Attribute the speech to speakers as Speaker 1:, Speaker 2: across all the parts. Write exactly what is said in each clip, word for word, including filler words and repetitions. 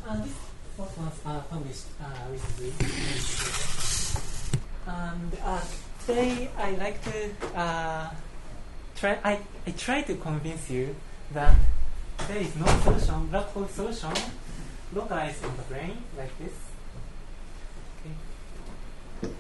Speaker 1: Uh, this work was uh, published uh, recently. And uh, today I like to uh, try. I, I try to convince you that there is no solution, black hole solution, localized in the brain like this. Okay.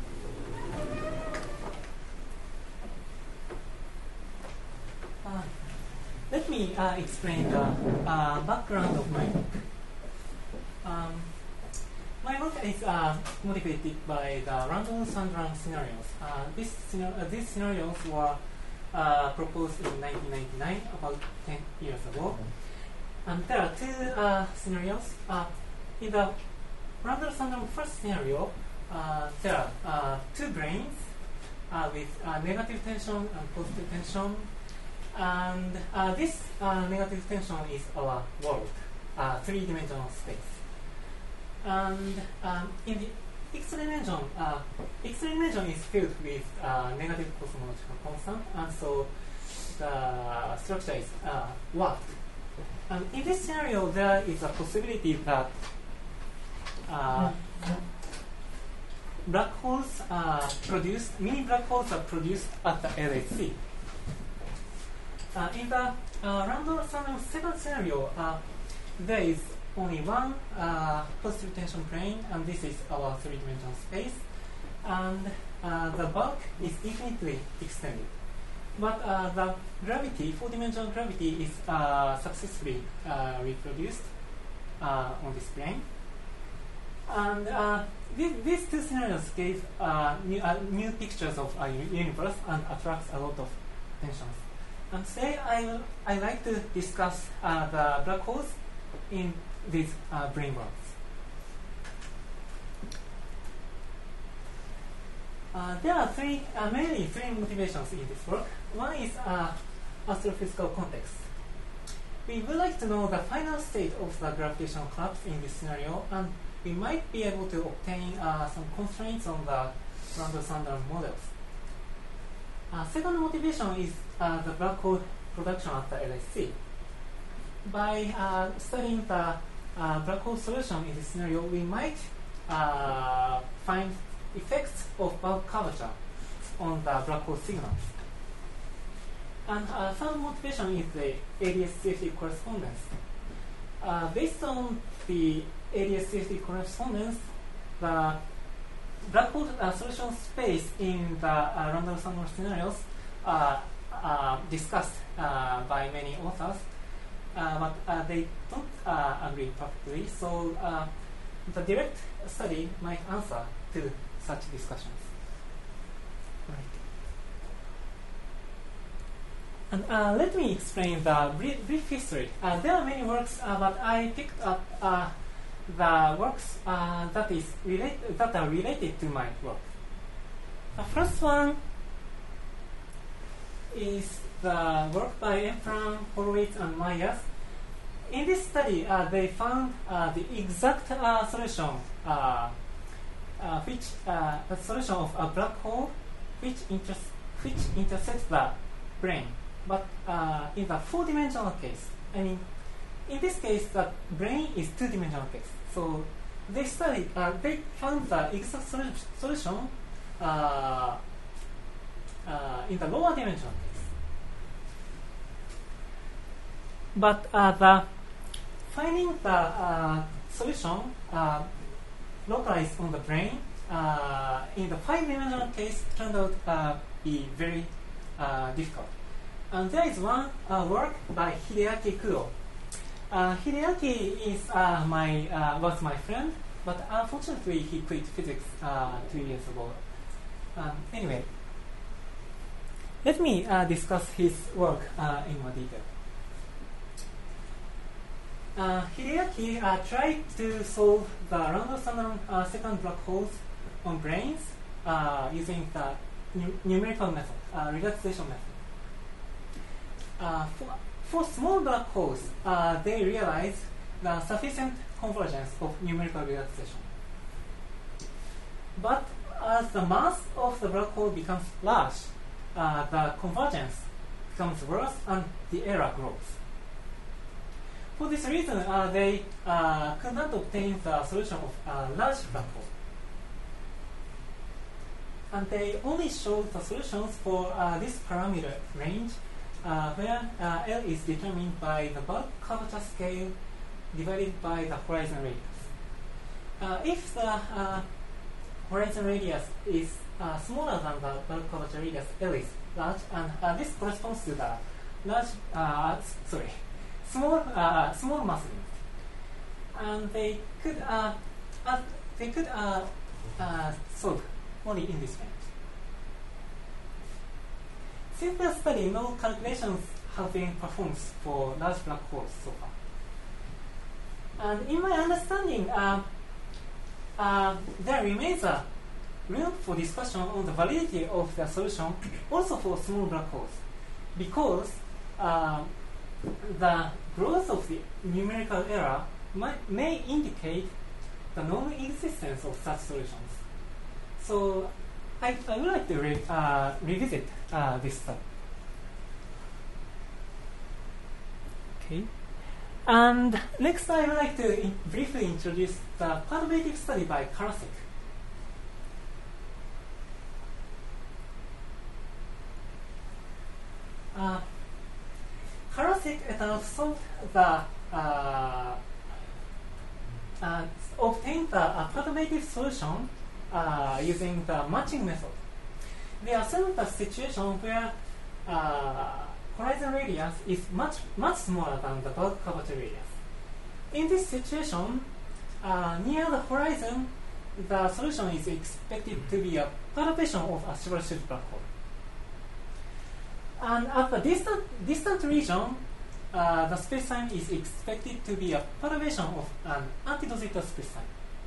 Speaker 1: Uh, let me uh, explain the uh, background of my book. Um, my work is uh, motivated by the Randall-Sundrum scenarios. Uh, this scenar uh, these scenarios were uh, proposed in nineteen ninety-nine, about ten years ago. And there are two uh, scenarios. Uh, in the Randall-Sundrum first scenario, uh, there are uh, two brains uh, with uh, negative tension and positive tension. And uh, this uh, negative tension is our world, uh, three-dimensional space. And um, in the X-ray dimension, uh, X-ray dimension is filled with uh, negative cosmological constant, and so the structure is uh, warped. And in this scenario, there is a possibility that uh, black holes are produced, mini black holes are produced at the L H C. Uh, in the uh, Randall-Sundrum second scenario, uh, there is only one uh, positive tension plane, and this is our three-dimensional space, and uh, the bulk is infinitely extended. But uh, the gravity, four-dimensional gravity, is uh, successfully uh, reproduced uh, on this plane. And uh, these, these two scenarios gave uh, new, uh, new pictures of our universe and attracts a lot of tensions. And today I will I like to discuss uh, the black holes in these uh, brain worlds. Uh, there are three, uh, mainly three motivations in this work. One is uh, astrophysical context. We would like to know the final state of the gravitational collapse in this scenario, and we might be able to obtain uh, some constraints on the Randall-Sundrum models. Uh, second motivation is uh, the black hole production at the L H C. By uh, studying the uh, black hole solution in this scenario, we might uh, find effects of bulk curvature on the black hole signals. And uh, third motivation is the A D S C F T correspondence. Uh, based on the A D S C F T correspondence, the black hole uh, solution space in the uh, Randall-Sundrum scenarios are uh, discussed uh, by many authors, uh, but uh, they don't uh, agree perfectly. So uh, the direct study might answer to such discussions. Right. And uh, let me explain the brief, brief history. Uh, there are many works, uh, but I picked up uh, the works uh, that is relate that are related to my work. The first one is the work by Efran, Horowitz, and Myers. In this study, uh, they found uh, the exact uh, solution, uh, uh, which uh, a solution of a black hole, which inter which intersects the brain, but uh, in the four-dimensional case. I mean, in this case, the brain is two-dimensional case. So they studied, uh, they found the exact solu solution uh, uh, in the lower dimensional case. But uh, the finding the uh, solution uh, localized on the brain uh, in the five-dimensional case turned out uh, be very uh, difficult. And there is one uh, work by Hideaki Kudo. Uh, Hideaki is uh, my uh, was my friend, but unfortunately he quit physics uh, two years ago. Um, anyway, let me uh, discuss his work uh, in more detail. Uh, Hideaki uh, tried to solve the Randall-Sundrum uh, second black holes on brains uh, using the nu numerical method, uh, relaxation method. Uh, for, for small black holes, uh, they realized the sufficient convergence of numerical relaxation. But as the mass of the black hole becomes large, uh, the convergence becomes worse and the error grows. for this reason, uh, they uh, could not obtain the solution of a large black hole. And they only showed the solutions for uh, this parameter range, uh, where uh, L is determined by the bulk curvature scale divided by the horizon radius. Uh, if the uh, horizon radius is uh, smaller than the bulk curvature radius, L is large, and uh, this corresponds to the large, uh, sorry, small, uh, small mass limit. And they could, uh, uh, they could uh, uh, solve only in this range. Since the study, no calculations have been performed for large black holes so far. And in my understanding, uh, uh, there remains a room for discussion on the validity of the solution also for small black holes, because uh, the growth of the numerical error might, may indicate the non-existence of such solutions. So I, I would like to re, uh, revisit uh, this study. Okay. And next I would like to in briefly introduce the perturbative study by Karasik. Uh, Karasik et al. Solved the uh, uh, obtained the uh, perturbative solution uh, using the matching method. They assumed the situation where uh, horizon radius is much much smaller than the bulk curvature radius. In this situation, uh, near the horizon, the solution is expected to be a perturbation of a Schwarzschild black hole. And at the distant, distant region, uh, the spacetime is expected to be a perturbation of an anti-de Sitter spacetime.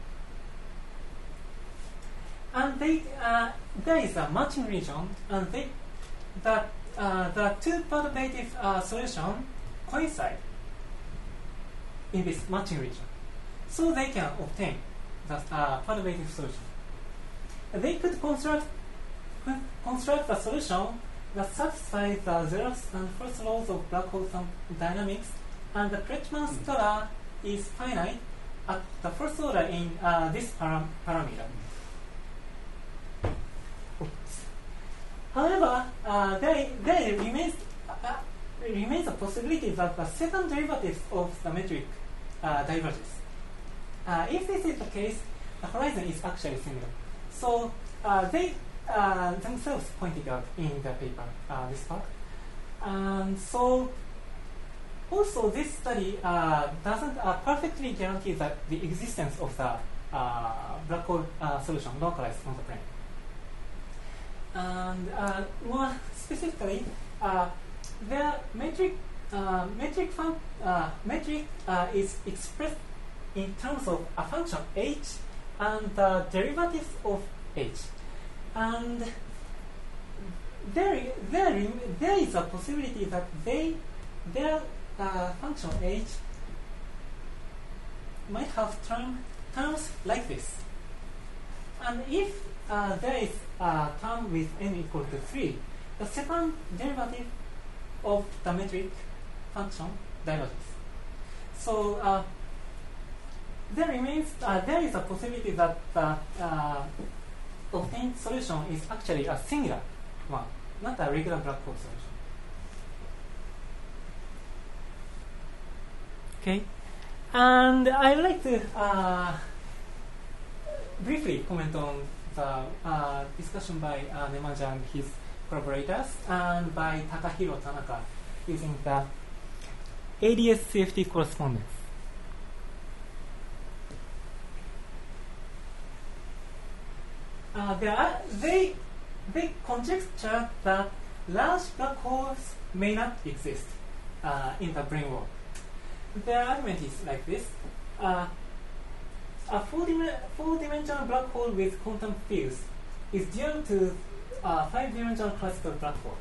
Speaker 1: And they, uh, there is a matching region, and they, the, uh, the two perturbative uh, solutions coincide in this matching region. So they can obtain the uh, perturbative solution. They could construct, construct a solution that satisfies the zeroth and first laws of black hole dynamics, and the Kretschmann scalar is finite at the first order in uh, this param parameter. Oops. However, uh, there, there remains, uh, remains a possibility that the second derivative of the metric uh, diverges. Uh, if this is the case, the horizon is actually similar. So uh, they Uh, themselves pointed out in the paper, uh, this part. And so, also this study uh, doesn't uh, perfectly guarantee that the existence of the uh, black hole uh, solution localized on the plane. And uh, more specifically, uh, the metric uh, metric fun uh, metric uh, is expressed in terms of a function h and the derivatives of h. And there, there, there is a possibility that they, their uh, function h might have term, terms like this. And if uh, there is a term with n equal to three, the second derivative of the metric function diverges. So uh, there remains, uh, there is a possibility that the uh, obtained solution is actually a singular one, not a regular black hole solution. Okay, and I would like to uh, briefly comment on the uh, discussion by uh, Nemaja and his collaborators, and by Takahiro Tanaka using the A D S C F T correspondence. Uh, they, are, they, they conjecture that large black holes may not exist uh, in the brane world. Their argument is like this. Uh, a four-dimensional black hole with quantum fields is due to a five-dimensional classical black hole.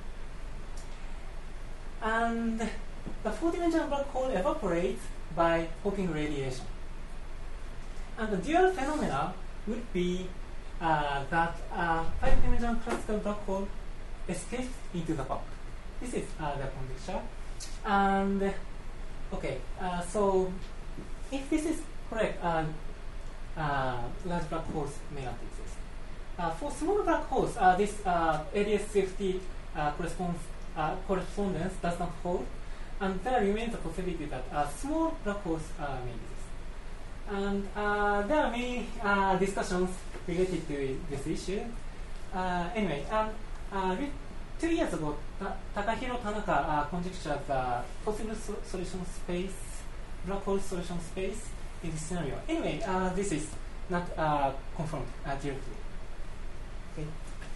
Speaker 1: And the four-dimensional black hole evaporates by Hawking radiation. And the dual phenomena would be Uh, that uh, five-dimensional classical black hole escapes into the bulk. This is uh, the conjecture. And Okay, uh, so if this is correct, uh, uh, large black holes may not exist. Uh, for small black holes, uh, this uh, area safety uh, corresponds, uh, correspondence does not hold, and there remains a possibility that uh, small black holes uh, may exist. And uh, there are many uh, discussions related to this issue. Uh, anyway, um, uh, two years ago, Ta- Takahiro Tanaka uh, conjectured the possible so- solution space, black hole solution space in this scenario. Anyway, uh, this is not uh, confirmed uh, directly. Okay.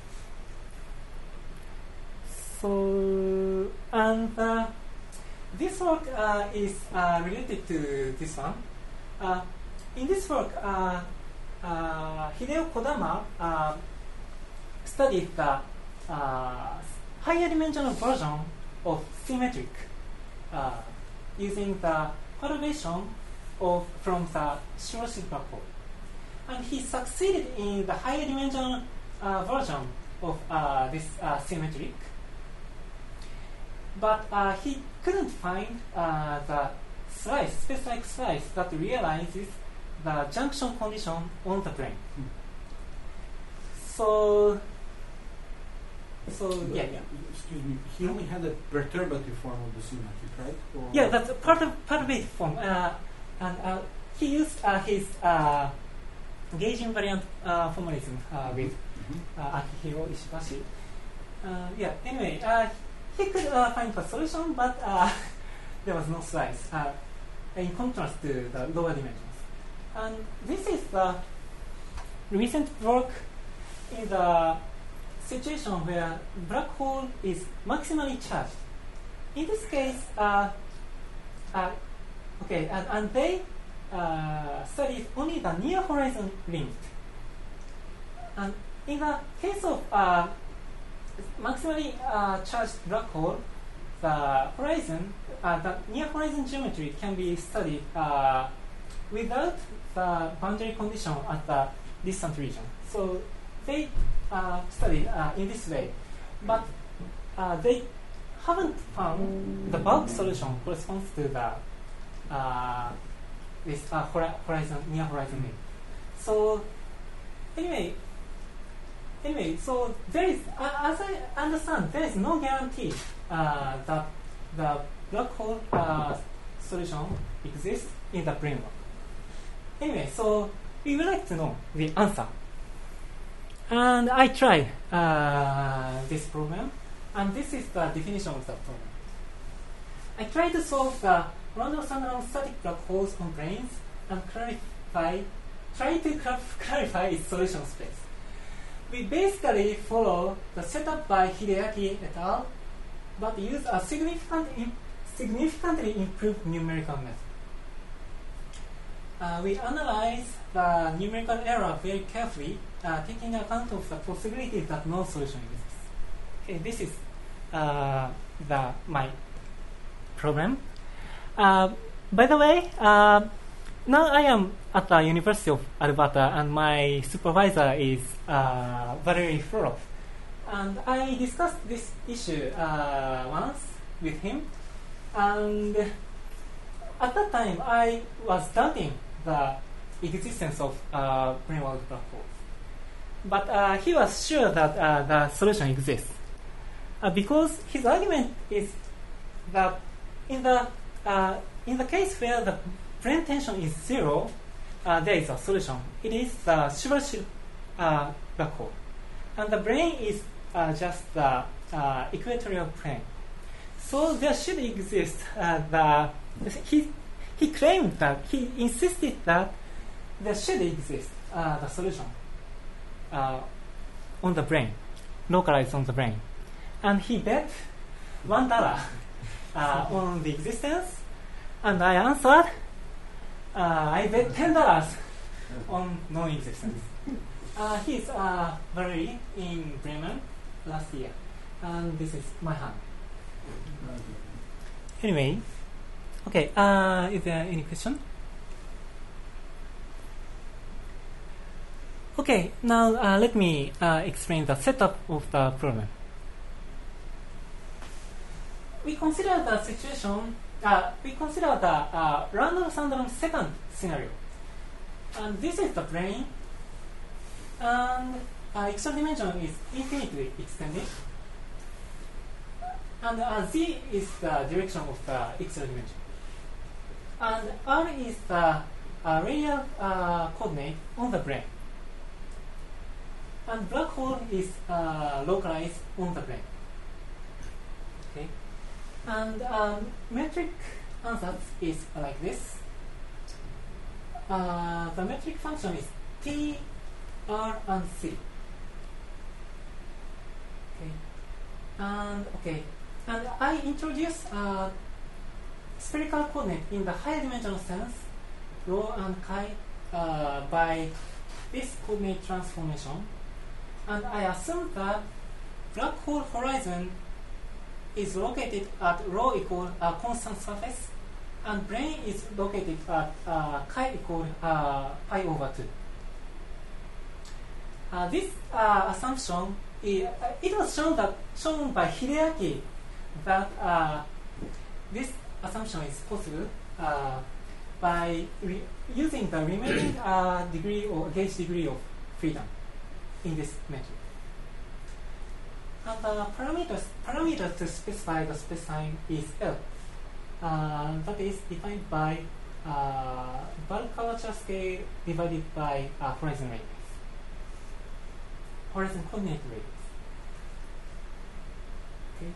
Speaker 1: So, and uh, this work uh, is uh, related to this one. Uh, in this work, uh, uh, Hideo Kodama uh, studied the uh, higher dimensional version of symmetric uh, using the perturbation of from the Shiroshi's black hole, and he succeeded in the higher dimensional uh, version of uh, this uh, symmetric, but uh, he couldn't find uh, the slice, space-like slice that realizes the junction condition on the plane. Hmm. So, so
Speaker 2: but,
Speaker 1: yeah, yeah.
Speaker 2: Excuse me. He only had a perturbative form of the symmetric, right? Or
Speaker 1: yeah, that's part of perturbative form, uh, and uh, he used uh, his uh, gauge invariant uh, formalism uh, with mm-hmm. uh, Akihiro Ishibashi. Uh, yeah. Anyway, uh, he could uh, find the solution, but uh, there was no slice. Uh, in contrast to the lower dimensions. And this is the recent work in the situation where black hole is maximally charged. In this case, uh, uh, okay, and, and they uh, studied only the near horizon limit. And in the case of uh, maximally uh, charged black hole, the horizon, uh, the near horizon geometry can be studied uh, without the boundary condition at the distant region. So they uh, studied uh, in this way, but uh, they haven't found the bulk solution corresponds to the uh, this uh, horizon near horizon limit. So anyway. Anyway, so there is, uh, as I understand, there is no guarantee uh, that the black hole uh, solution exists in the brain work. Anyway, so we would like to know the answer. And I tried uh, this problem, and this is the definition of the problem. I tried to solve the random standalone static black holes on brains and clarify, try to clarify its solution space. We basically follow the setup by Hideaki et al., but use a significant in, significantly improved numerical method. Uh, we analyze the numerical error very carefully, uh, taking account of the possibility that no solution exists. Okay, this is uh, the my problem. Uh, by the way, uh, now I am at the University of Alberta, and my supervisor is uh, Valery Frolov. And I discussed this issue uh, once with him, and at that time I was doubting the existence of uh, brain-walled black holes. But uh, he was sure that uh, the solution exists. Uh, because his argument is that in the, uh, in the case where the brain tension is zero, uh, there is a solution. It is the Shiroshi's uh, black hole. And the brain is uh, just the uh, equatorial plane. So there should exist uh, the... He, he claimed that, he insisted that there should exist uh, the solution uh, on the brain, localized on the brain. And he bet one dollar uh, on the existence, and I answered, uh, I bet ten dollars on non-existence. Uh, he's uh, Valery in Bremen last year, and this is my hand. Anyway, okay, uh, is there any question? Okay, now uh, let me uh, explain the setup of the problem. We consider the situation uh, we consider the uh, random syndrome second scenario. And this is the plane, and uh, extra dimension is infinitely extended, and uh, z is the direction of the extra dimension, and r is the uh, radial uh, coordinate on the plane, and black hole is uh, localized on the plane. Okay, and um, metric ansatz is like this. Uh, the metric function is t, r, and c. Okay, and okay, and I introduce uh, spherical coordinate in the higher dimensional sense, rho and chi, uh, by this coordinate transformation, and I assume that black hole horizon is located at rho equal a constant surface, and plane is located at uh, chi equal uh, pi over two. Uh, this uh, assumption is, uh, it was shown that shown by Hideaki that uh, this assumption is possible uh, by re using the remaining uh, degree or gauge degree of freedom in this metric. And the parameters parameter to specify the spacetime is L. Uh, that is defined by uh, bulk curvature scale divided by uh, horizon radius, horizon coordinate radius. Okay.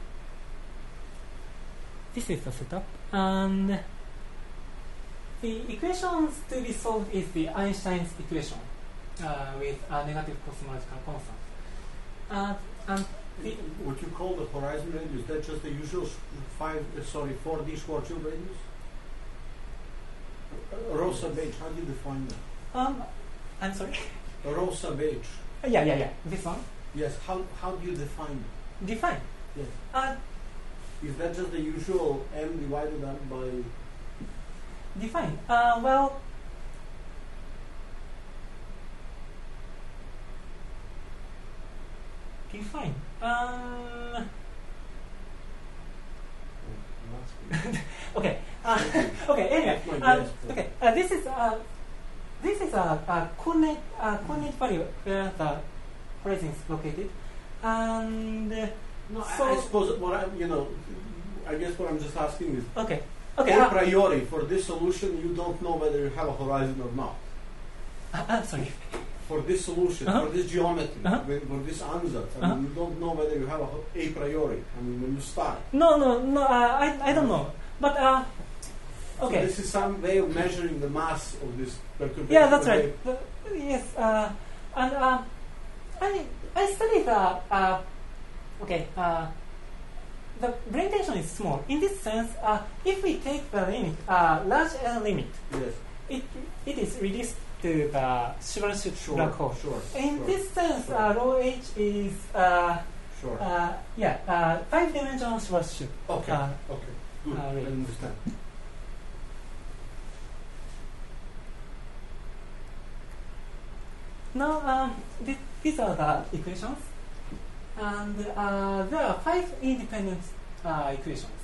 Speaker 1: This is the setup, and the equations to be solved is the Einstein's equation uh, with a negative cosmological constant. Uh, and the
Speaker 2: what you call the horizon radius, that's just the usual five, uh, sorry, four D Schwarzschild radius? Uh, rho sub h, how do you define that?
Speaker 1: um, I'm sorry.
Speaker 2: Rho sub h.
Speaker 1: Uh, yeah, yeah, yeah. This one.
Speaker 2: Yes, how, how do you define it?
Speaker 1: Define.
Speaker 2: Yes.
Speaker 1: Uh,
Speaker 2: Is that just the usual m divided up by...
Speaker 1: define. Uh, well, define. Um, okay. Uh, okay. Anyway. Um, okay. Uh, this is uh, this is a, a coordinate uh, coordinate value where the horizon is located, and uh,
Speaker 2: No,
Speaker 1: so
Speaker 2: I, I suppose what I, you know, I guess what I'm just asking is,
Speaker 1: okay. Okay.
Speaker 2: a
Speaker 1: Uh,
Speaker 2: priori, for this solution, you don't know whether you have a horizon or not.
Speaker 1: uh, I'm sorry.
Speaker 2: For this solution,
Speaker 1: Uh-huh.
Speaker 2: for this geometry,
Speaker 1: Uh-huh.
Speaker 2: with- for this ansatz, I
Speaker 1: Uh-huh.
Speaker 2: mean, you don't know whether you have a, ho- a priori. I mean, when you start.
Speaker 1: No, no, no. Uh, I I don't know. But uh, okay.
Speaker 2: So this is some way of measuring the mass of this perturbation.
Speaker 1: Yeah, that's
Speaker 2: Okay.
Speaker 1: right. The- yes, uh, and uh, I I studied uh, uh, okay. Uh, the brain tension is small. In this sense, uh, if we take the limit, uh, large L limit,
Speaker 2: Yes.
Speaker 1: it it is reduced to the Schwarzschild
Speaker 2: Sure.
Speaker 1: black hole.
Speaker 2: Sure.
Speaker 1: In
Speaker 2: sure,
Speaker 1: this sense,
Speaker 2: sure.
Speaker 1: uh, rho h is uh,
Speaker 2: Sure.
Speaker 1: uh, yeah uh, five-dimensional Schwarzschild.
Speaker 2: okay.
Speaker 1: uh,
Speaker 2: okay. Good.
Speaker 1: uh,
Speaker 2: I
Speaker 1: really.
Speaker 2: understand.
Speaker 1: Now, um, th these are the equations, and uh, there are five independent uh, equations.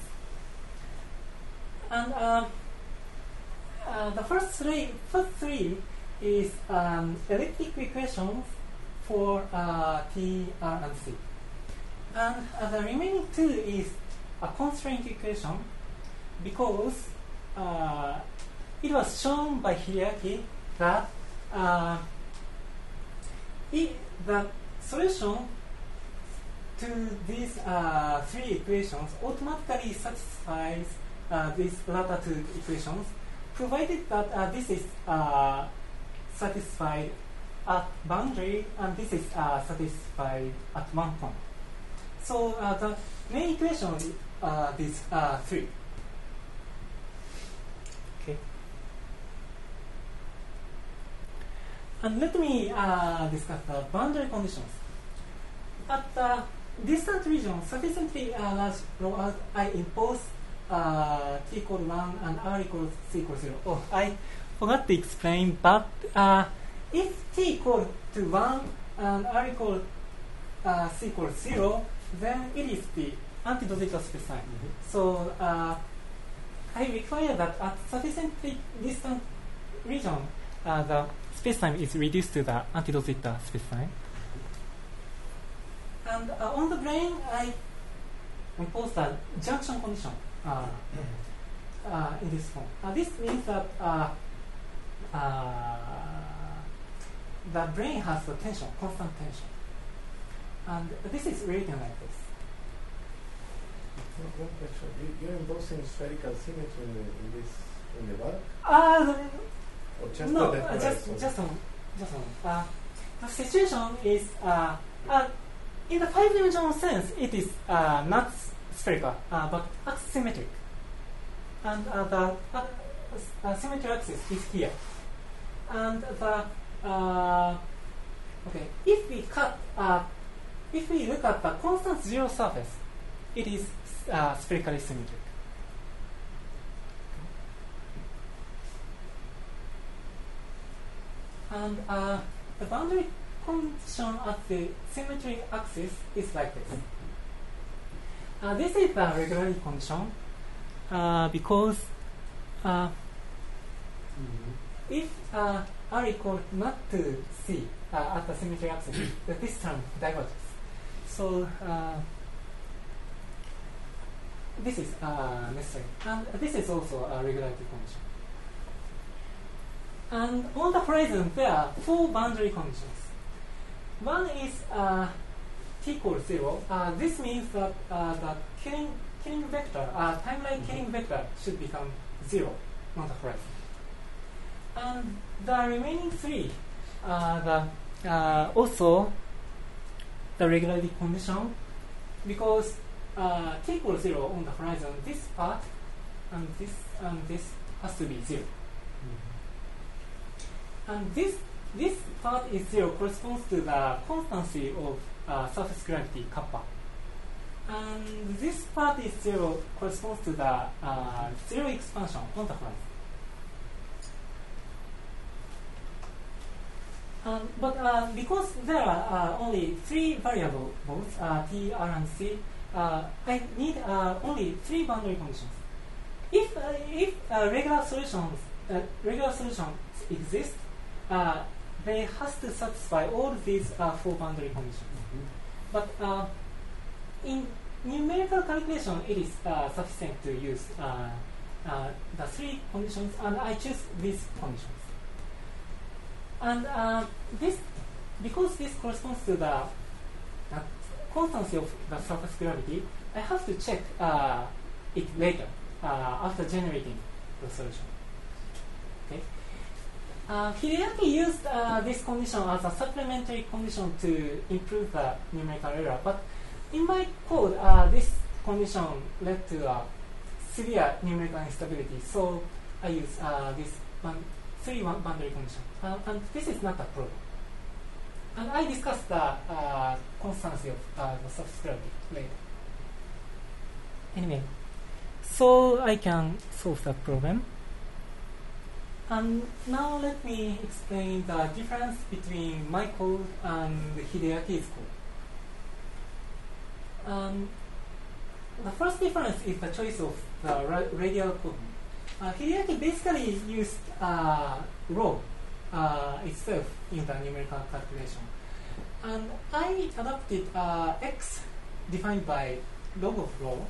Speaker 1: And um, uh, the first three, first three is um, elliptic equations for uh, T, R, and C. And uh, the remaining two is a constraint equation because uh, it was shown by Hideaki that uh, I, the solution to these uh, three equations automatically satisfies uh, these latter two equations, provided that uh, this is uh, satisfied at boundary and this is uh, satisfied at one point. So uh, the main equation is uh, these uh, three. Okay. And let me uh, discuss the boundary conditions. At the distant region, sufficiently uh, large rho out, I impose uh, t equal one and r equals c equals zero. Oh, I forgot to explain, but uh, if t equal to one and r equal uh, c equals zero, then it is the antidotted space time.
Speaker 2: Mm-hmm.
Speaker 1: So uh, I require that at sufficiently distant region, uh, the spacetime is reduced to the anti-De Sitter spacetime. And uh, on the brain, I impose the junction condition uh, uh, in this form. Uh, this means that uh, uh, the brain has a tension, constant tension. And this is written like this.
Speaker 3: One question. You, you're imposing spherical symmetry in the, in this in the work?
Speaker 1: Uh,
Speaker 3: Or just
Speaker 1: no,
Speaker 3: the
Speaker 1: uh,
Speaker 3: death
Speaker 1: just,
Speaker 3: rates,
Speaker 1: just one. Just one. Uh, the situation is, uh, uh, in the five-dimensional sense, it is uh, not spherical, uh, but axisymmetric. And uh, the uh, uh, symmetry axis is here. And the, uh, okay, if we cut, uh, if we look at the constant zero surface, it is uh, spherically symmetric. And uh, the boundary condition at the symmetry axis is like this. Uh, this is the regularity condition uh, because uh, mm-hmm. if uh, R equal not to C uh, at the symmetry axis, this term diverges. So uh, this is uh, necessary. And this is also a regularity condition. And on the horizon, there are four boundary conditions. One is uh, t equals zero. Uh, this means that uh, the killing, killing vector, uh, timeline killing vector should become zero on the horizon. And the remaining three, uh, the, uh, also the regularity condition, because uh, t equals zero on the horizon, this part and this and this has to be zero. And this this part is zero corresponds to the constancy of uh, surface gravity kappa. And this part is zero corresponds to the uh, zero expansion on the horizon. Um, but uh, because there are uh, only three variables, uh, t, r, and c, uh, I need uh, only three boundary conditions. If uh, if uh, regular solutions uh, regular solutions exist, Uh, they has to satisfy all these uh, four boundary conditions. Mm-hmm. But uh, in numerical calculation, it is uh, sufficient to use uh, uh, the three conditions, and I choose these conditions. And uh, this, because this corresponds to the uh, constancy of the surface gravity, I have to check uh, it later uh, after generating the solution. Okay. Uh, Hideaki used uh, this condition as a supplementary condition to improve the numerical error, but in my code, uh, this condition led to a severe numerical instability, so I use uh, this one, three one boundary condition, uh, and this is not a problem. And I discussed the uh, constancy of uh, the surface gravity later. Anyway, so I can solve that problem. And now let me explain the difference between my code and Hideaki's code. Um, the first difference is the choice of the ra radial coordinate. Uh, Hideaki basically used uh, rho uh, itself in the numerical calculation. And I adopted uh, x defined by log of rho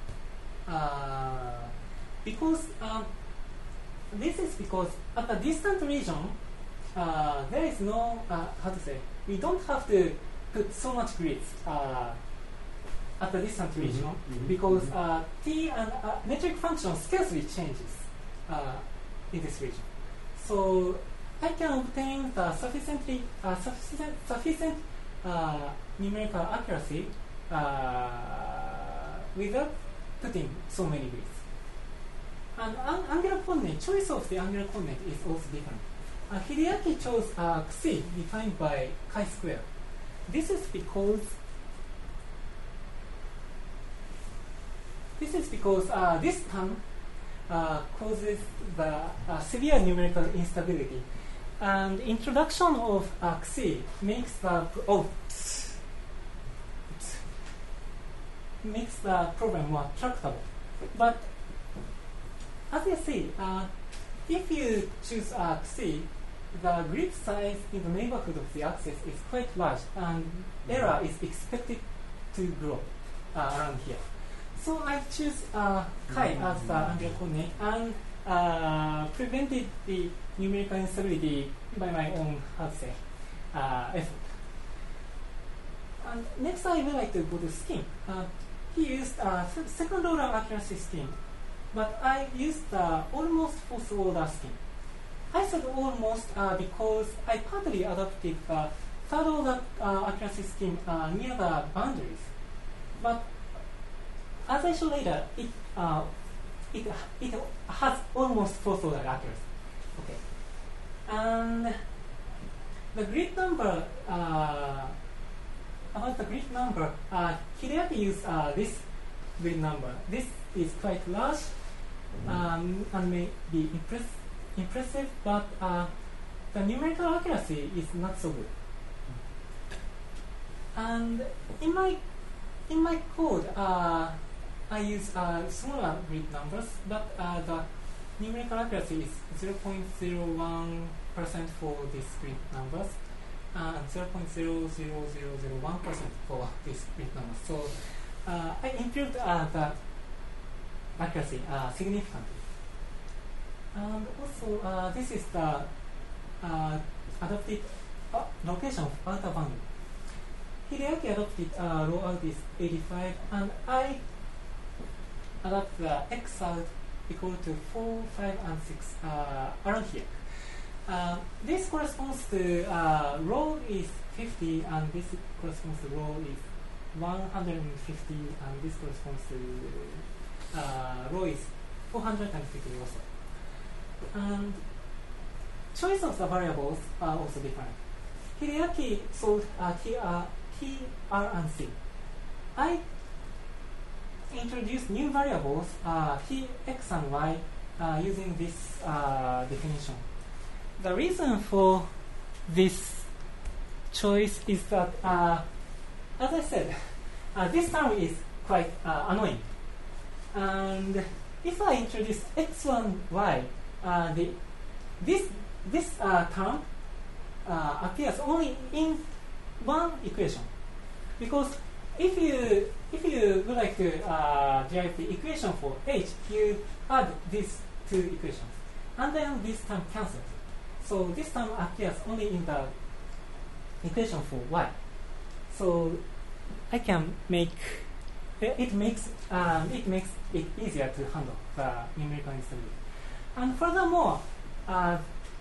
Speaker 1: uh, because um, this is because at a distant region, uh, there is no, uh, how to say, we don't have to put so much grids uh, at the distant region mm-hmm. because uh, t and uh, metric function scarcely changes uh, in this region. So I can obtain the sufficiently uh, sufficient, sufficient uh, numerical accuracy uh, without putting so many grids. And an angular coordinate, choice of the angular coordinate is also different. Uh, Hideaki chose uh, xi defined by chi-square. This is because this is because uh, this term uh, causes the uh, severe numerical instability, and introduction of uh, xi makes the oh makes the problem more tractable. But as you see, uh, if you choose arc C, the grid size in the neighborhood of the axis is quite large, and error is expected to grow uh, around here. So I choose uh, chi as the angular coordinate and uh, prevented the numerical instability by my own, how to say, uh, effort. And next, I would like to go to scheme. Uh, he used a second order accuracy scheme, but I used the almost fourth order scheme. I said almost uh, because I partly adopted the third order uh, accuracy scheme uh, near the boundaries. But as I show later, it uh, it it has almost fourth order accuracy. Okay, and the grid number uh, about the grid number, uh, Hideaki used uh, this grid number. This is quite large um, and may be impress impressive, but uh, the numerical accuracy is not so good. And in my in my code, uh, I use uh, smaller grid numbers, but uh, the numerical accuracy is zero point zero one percent for these grid numbers, uh, and zero point zero zero zero zero one percent for these grid numbers. So uh, I improved uh, the accuracy uh, significantly. And also, uh, this is the uh, adopted uh, location of outer boundary. Hideaki adopted uh, row out is eighty-five, and I adapt the x out equal to four, five, and six uh, around here. Uh, this corresponds to uh, row is fifty, and this corresponds to row is one hundred fifty, and this corresponds to uh, row is four hundred fifty also. And choice of the variables are also different. Hideaki solved uh, T, uh, T, R, and C. I introduced new variables uh, T, X, and Y uh, using this uh, definition. The reason for this choice is that, uh, as I said, uh, this term is quite uh, annoying. And if I introduce X one, Y, uh, the, this, this uh, term uh, appears only in one equation. Because if you if you would like to uh, derive the equation for H, you add these two equations, and then this term cancels. So this term appears only in the equation for Y. So I can make it makes um, it makes it easier to handle the numerical instability. And furthermore, uh,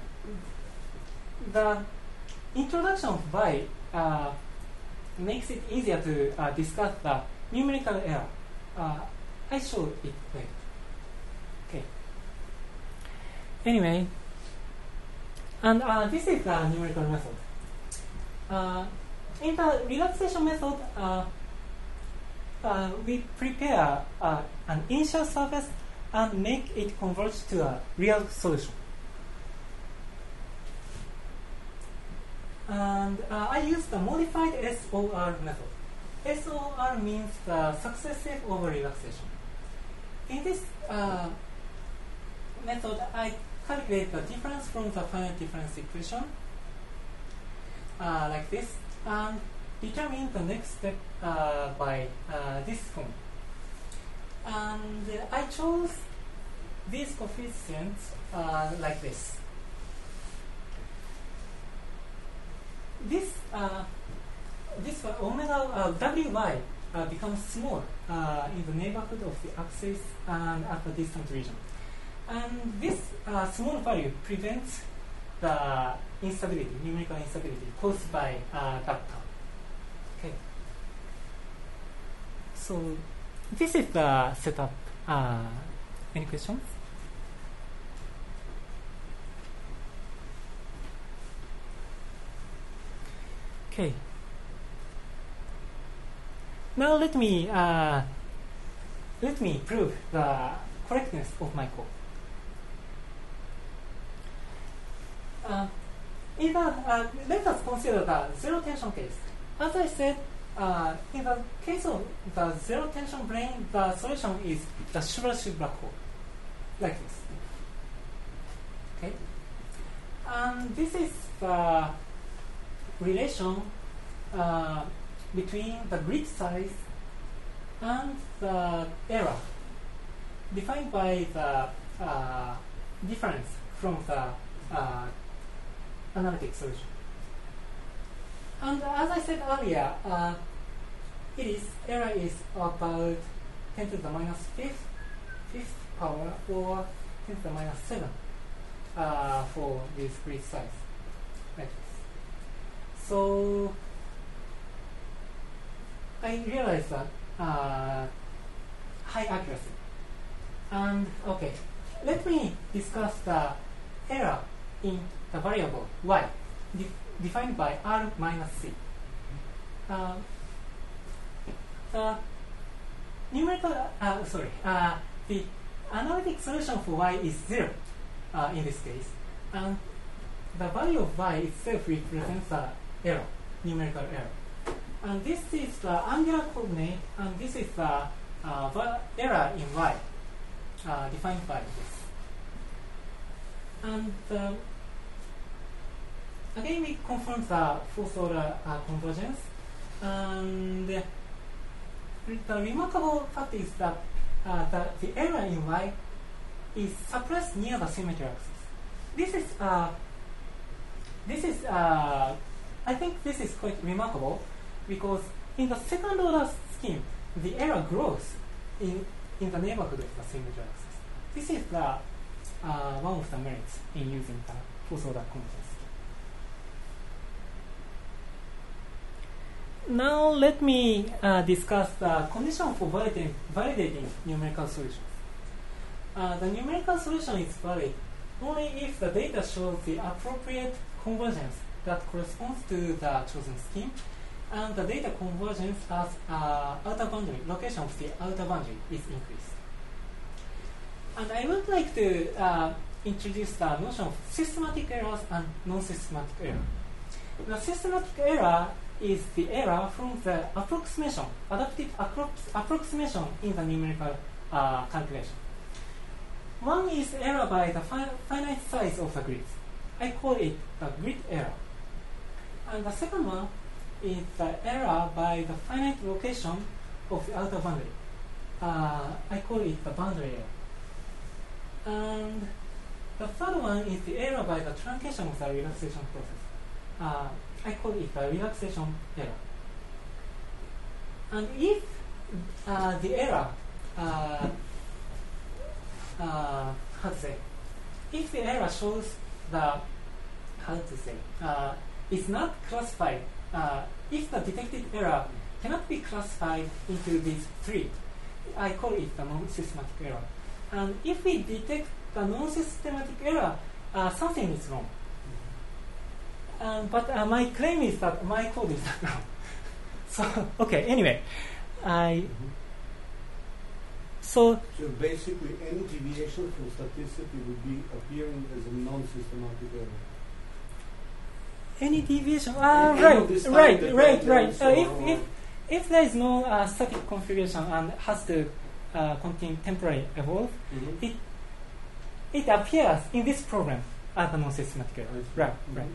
Speaker 1: the introduction of Y uh, makes it easier to uh, discuss the numerical error. Uh, I showed it later. Okay. Anyway, and uh, this is the numerical method. Uh, in the relaxation method, uh, uh, we prepare uh, an initial surface and make it converge to a real solution. And uh, I use the modified S O R method. S O R means the successive over relaxation. In this uh, method, I calculate the difference from the finite difference equation uh, like this, and determine the next step uh, by uh, this form. And uh, I chose these coefficients uh, like this. This uh, this uh, omega uh, Wy uh, becomes small uh, in the neighborhood of the axis and at the distant region, and this uh, small value prevents the instability, numerical instability caused by uh, that term. Okay. So this is the setup. Uh, any questions? Okay. Now let me uh, let me prove the correctness of my code. Uh, in the, uh, let us consider the zero tension case. As I said, uh, in the case of the zero tension brane, the solution is the Subaru black hole. like this. Okay, and this is the relation uh, between the grid size and the error defined by the uh, difference from the uh, analytic solution. And as I said earlier, uh, it is error is about ten to the minus fifth, fifth power or ten to the minus seven uh, for this grid size, like this. So I realized that uh, high accuracy. And okay, let me discuss the error in the variable y, de defined by r minus c. Uh, the numerical, uh, sorry, uh, the analytic solution for y is zero uh, in this case, and the value of y itself represents the error, numerical error. And this is the angular coordinate, and this is the uh, error in y, uh, defined by this. And um, again, we confirm the fourth order uh, convergence. And the remarkable fact is that uh, the, the error in y is suppressed near the symmetry axis. This is, uh, this is uh, I think this is quite remarkable, because in the second order scheme, the error grows in, in the neighborhood of the symmetry axis. This is the, uh, one of the merits in using the fourth order convergence. Now let me uh, discuss the condition for validating, validating numerical solutions. Uh, the numerical solution is valid only if the data shows the appropriate convergence that corresponds to the chosen scheme, and the data convergence as uh, outer boundary, location of the outer boundary is increased. And I would like to uh, introduce the notion of systematic errors and non-systematic error. The systematic error is the error from the approximation, adaptive appro approximation in the numerical uh, calculation. One is error by the fi finite size of the grids. I call it the grid error. And the second one is the error by the finite location of the outer boundary. Uh, I call it the boundary error. And the third one is the error by the truncation of the relaxation process. Uh, I call it the relaxation error. And if uh, the error, uh, uh, how to say, if the error shows the, how to say, uh, is not classified, uh, if the detected error cannot be classified into these three, I call it the non-systematic error. And if we detect the non-systematic error, uh, something is wrong. Um, but uh, my claim is that my code is not wrong. So, okay, anyway. I
Speaker 2: Mm-hmm.
Speaker 1: So,
Speaker 2: So basically, any deviation from statisticity would be appearing as a non-systematic error.
Speaker 1: any deviation? Ah,
Speaker 2: Any
Speaker 1: right,
Speaker 2: of this
Speaker 1: right,
Speaker 2: type
Speaker 1: right,
Speaker 2: that
Speaker 1: right.
Speaker 2: goes
Speaker 1: Uh, if,
Speaker 2: or-
Speaker 1: if, if there is no uh, static configuration and has to uh, contain temporary evolve,
Speaker 2: Mhm.
Speaker 1: it it appears in this program as a non-systematic error.
Speaker 2: I see.
Speaker 1: Right,
Speaker 2: Mhm.
Speaker 1: right.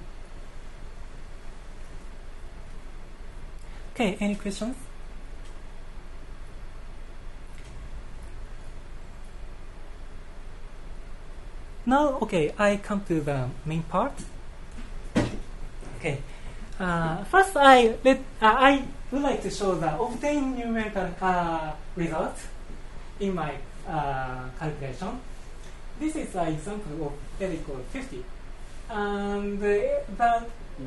Speaker 1: Okay, any questions? Now, okay, I come to the main part. Okay, uh, first I let uh, I would like to show the obtained numerical uh, result in my uh, calculation. This is an example of L equal fifty, and the, the
Speaker 2: Mm.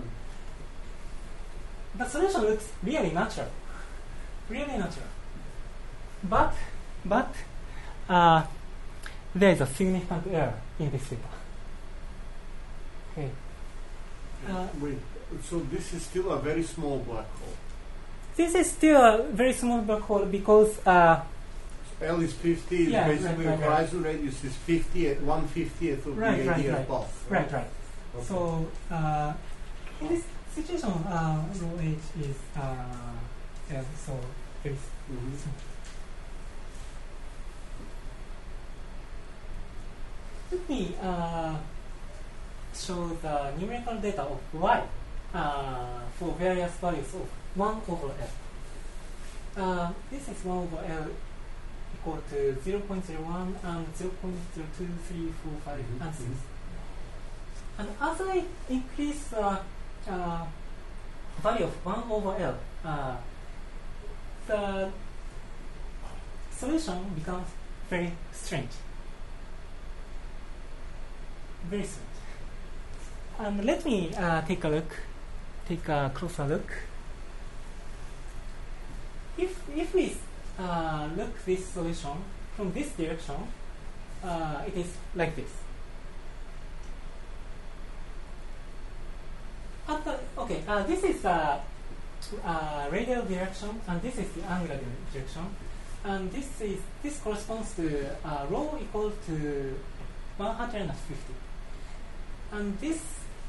Speaker 1: the solution looks really natural, really natural. But, but uh, there is a significant error in this data. Okay. Uh,
Speaker 2: Wait, so this is still a very small black hole.
Speaker 1: this is still a very small black hole because uh,
Speaker 2: L is fifty,
Speaker 1: Yeah,
Speaker 2: basically
Speaker 1: right, right,
Speaker 2: the horizon radius is fifty at one fiftieth of
Speaker 1: Right,
Speaker 2: the
Speaker 1: right,
Speaker 2: radius
Speaker 1: right.
Speaker 2: path.
Speaker 1: right, right.
Speaker 2: Okay.
Speaker 1: So uh, in this situation, uh, rho h is uh, yeah, so very
Speaker 2: Mhm.
Speaker 1: small. let me uh, show the numerical data of y uh, for various values of one over L. Uh, this is one over L equal to zero point zero one and zero point zero two three four five
Speaker 2: Mhm,
Speaker 1: and six.
Speaker 2: mhm.
Speaker 1: And as I increase the uh, value of one over L, uh, the solution becomes very strange. Very strange. And let me uh, take a look, take a closer look. If, if we uh, look this solution from this direction, uh, it is like this. At the, okay, uh, this is the uh, radial direction, and this is the angular direction, and this is this corresponds to uh, rho equal to one hundred fifty, and this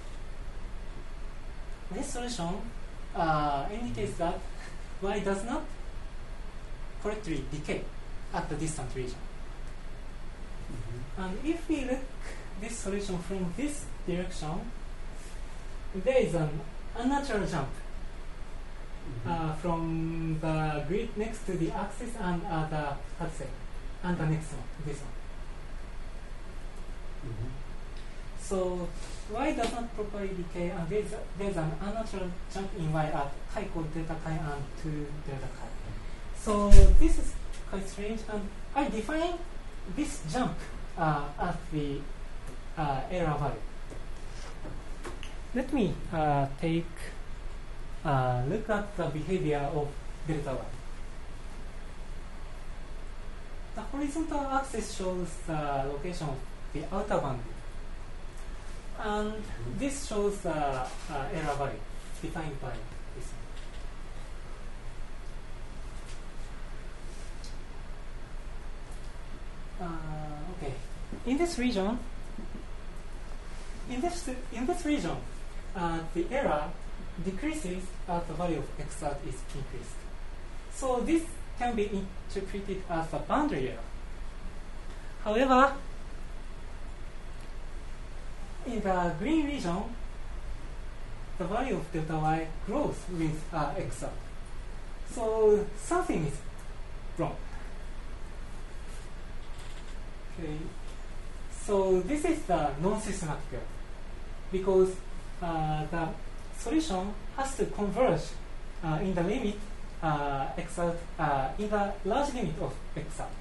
Speaker 1: this solution uh, indicates that y does not correctly decay at the distant region.
Speaker 2: Mhm.
Speaker 1: And if we look this solution from this direction, there is an unnatural jump
Speaker 2: Mhm.
Speaker 1: uh, from the grid next to the axis and uh, the how to say, and the next one, this one.
Speaker 2: Mhm.
Speaker 1: So y does not properly decay, and there's there's an unnatural jump in y at chi equal delta chi and two delta chi. So this is quite strange, and I define this jump uh, as the uh, error value. Let me uh, take a look at the behavior of delta y. The horizontal axis shows the location of the outer boundary, and this shows the uh, error value defined by this one. Uh, okay, in this region, in this in this region, uh, the error decreases as the value of x hat is increased. So this can be interpreted as a boundary error. However, in the green region, the value of delta y grows with uh, x hat. So something is wrong. Okay. So this is the non-systematic error, because uh, the solution has to converge uh, in the limit uh, x hat, uh, in the large limit of x hat.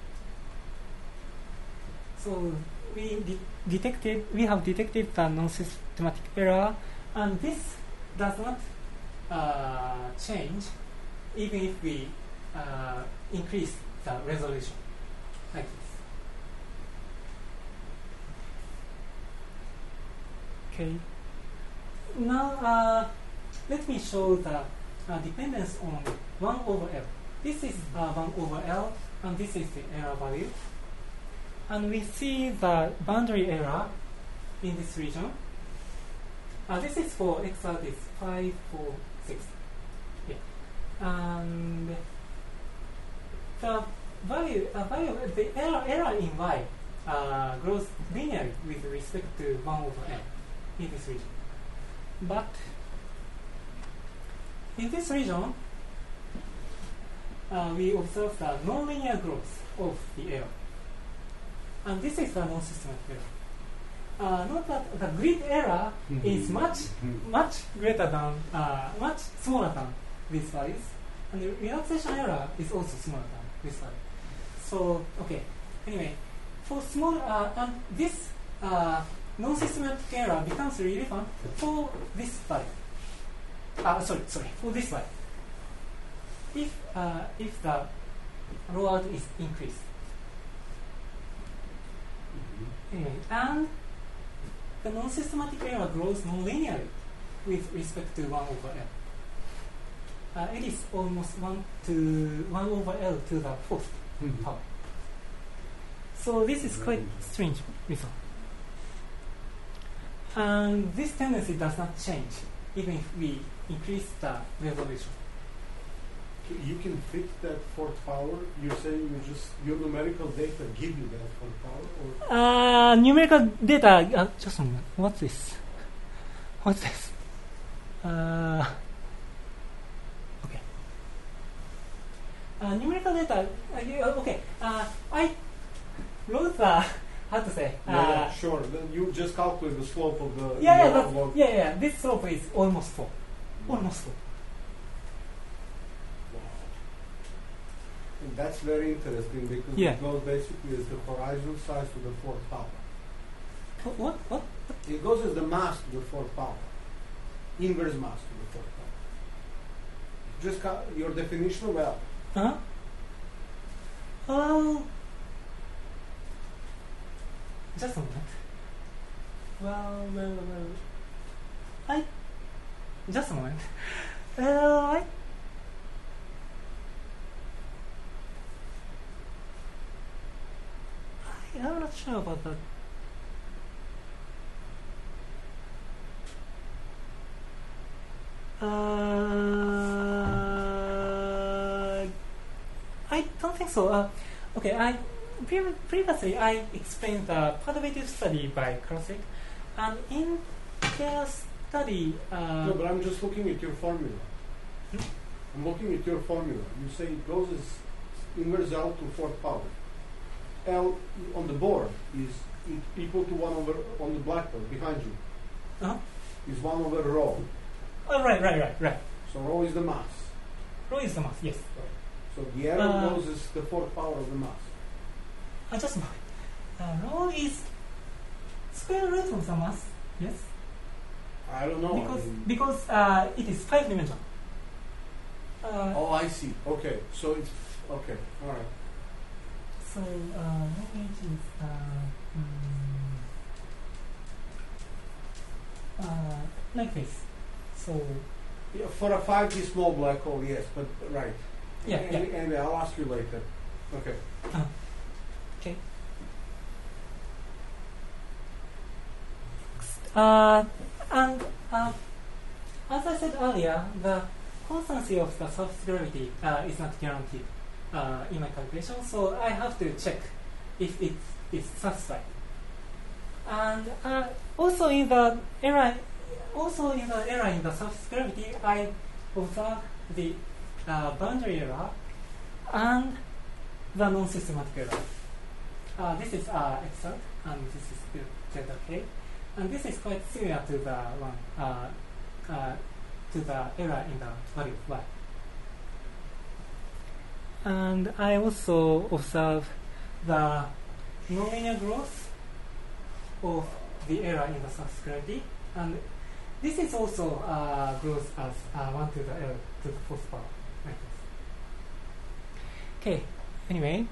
Speaker 1: So we de detected, we have detected the non-systematic error, and this does not uh, change even if we uh, increase the resolution like this. Okay. Now uh, let me show the uh, dependence on one over L. This is uh, one over L, and this is the error value. And we see the boundary error in this region. Uh, this is for x hat is five, four, six. Yeah. And the value, uh, value the error, error in y uh, grows linearly with respect to one over L in this region. But in this region, uh, we observe the nonlinear growth of the error. And this is the non-systematic error. Uh, note that the grid error
Speaker 2: Mhm.
Speaker 1: is much,
Speaker 2: Mhm.
Speaker 1: much greater than, uh, much smaller than these values. And the relaxation error is also smaller than this value. So, okay, anyway, for small, uh, and this uh, non-systematic error becomes relevant for this value. Uh, sorry, sorry, for this value. If, uh, if the rho out is increased. Anyway, and the non-systematic error grows non-linearly with respect to one over L. Uh, it is almost one to one over L to the fourth
Speaker 2: Mhm.
Speaker 1: power. So this is quite strange result. And this tendency does not change even if we increase the resolution.
Speaker 2: You can fit that fourth power. You're saying you just your numerical data give you that fourth power, or
Speaker 1: Uh, numerical data. Uh, just a moment. What's this? What's this? Uh, okay. Uh, numerical data. Uh, you- okay. Uh, I wrote the how to say. Uh,
Speaker 2: yeah, yeah, sure. Then you just calculate the slope of the
Speaker 1: yeah, yeah,
Speaker 2: log-
Speaker 1: that's,
Speaker 2: log-
Speaker 1: yeah, yeah. This slope is almost four. Almost four.
Speaker 2: And that's very interesting because
Speaker 1: Yeah.
Speaker 2: it goes basically as the horizontal size to the fourth power.
Speaker 1: What? What? What?
Speaker 2: It goes as the mass to the fourth power. Inverse mass to the fourth power. Just ca- your definition of L.
Speaker 1: Huh? Oh. Just a moment. Well, well, well. I. Just a moment. Well, I. I I'm not sure about that. Uh, I don't think so. Uh, okay, I previ- previously I explained the perturbative study by Krasik, and in their study, uh,
Speaker 2: No, but I'm just looking at your formula.
Speaker 1: Hmm?
Speaker 2: I'm looking at your formula. You say it goes as inverse L to fourth power. L on the board is e- equal to one over on the blackboard behind you.
Speaker 1: uh-huh.
Speaker 2: Is one over rho.
Speaker 1: Oh, right, right, right, right.
Speaker 2: So rho is the mass.
Speaker 1: Rho is the mass. Yes.
Speaker 2: So the error
Speaker 1: Uh,
Speaker 2: goes as the fourth power of the mass.
Speaker 1: Uh, just a moment. Uh, rho is square root of the mass. Yes.
Speaker 2: I don't know. I
Speaker 1: Because
Speaker 2: mean-
Speaker 1: because uh, it is five dimensional. Uh,
Speaker 2: oh, I see. Okay, so it's okay. All right.
Speaker 1: So uh, image is uh, mm, uh, like this. So
Speaker 2: Yeah, for a five D small black hole, yes, but right.
Speaker 1: yeah,
Speaker 2: and,
Speaker 1: yeah.
Speaker 2: and I'll ask you later. Okay.
Speaker 1: Okay. Uh, and uh, as I said earlier, the constancy of the surface gravity uh, is not guaranteed uh, in my calculation, so I have to check if it is satisfied. And uh, also in the error, also in the error in the surface gravity, I observe the uh, boundary error and the non-systematic error. Uh, this is uh, x hat and this is the delta k, and this is quite similar to the one uh, uh, to the error in the value of y. And I also observe the nonlinear growth of the error in the surface gravity, and this is also uh, grows as uh, one to the error to the fourth power. Like this. Okay. Anyway,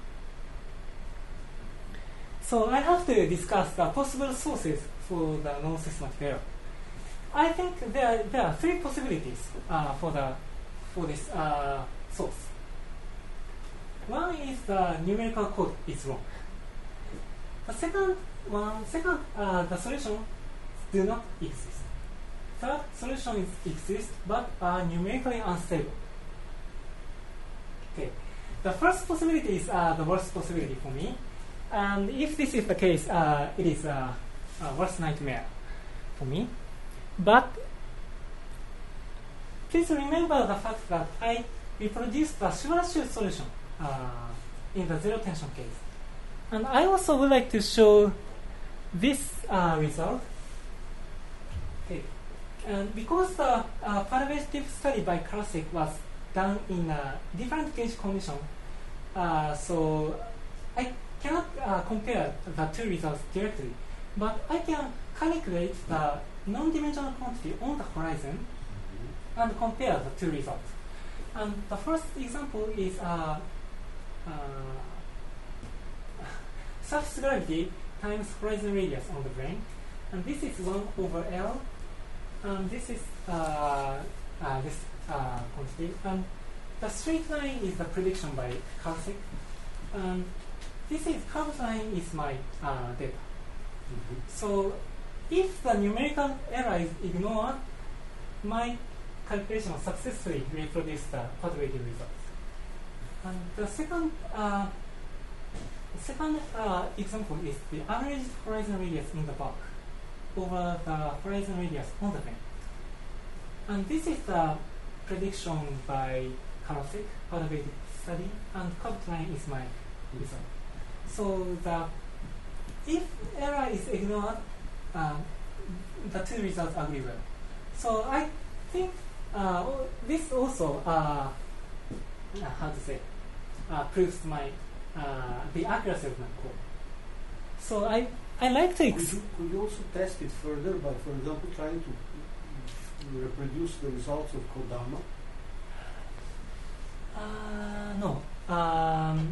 Speaker 1: so I have to discuss the possible sources for the non-systematic error. I think there there are three possibilities uh, for the for this uh, source. One is the numerical code is wrong. The second one, second uh, the solution do not exist. Third solution is, exists but are numerically unstable. Okay. The first possibility is uh, the worst possibility for me, and if this is the case, uh, it is a, a worst nightmare for me. But please remember the fact that I reproduced the Schwarzschild solution uh, in the zero tension case, and I also would like to show this uh, result. Okay, and because the uh, perturbative study by Krasik was done in a different gauge condition, uh, so I cannot uh, compare the two results directly, but I can calculate the non-dimensional quantity on the horizon mm-hmm. and compare the two results. And the first example is uh, uh, surface gravity times horizon radius on the brane, and this is one over L, and this is uh, uh, this uh, quantity, and the straight line is the prediction by Krasik, and this is curved line is my uh, data. Mm-hmm. So if the numerical error is ignored, my calculation will successfully reproduce the perturbative results. And the second uh, second uh, example is the average horizon radius in the bulk over the horizon radius on the fin. And this is the prediction by Karasek, perturbative study, and curved line is my result. So the if error is ignored, uh, the two results agree well. So I think uh, this also uh, how to say uh, proves my uh, the accuracy of my code. So I I like to.
Speaker 2: Could you, could you also test it further by, for example, trying to reproduce the results of Kodama?
Speaker 1: Uh, no. Um,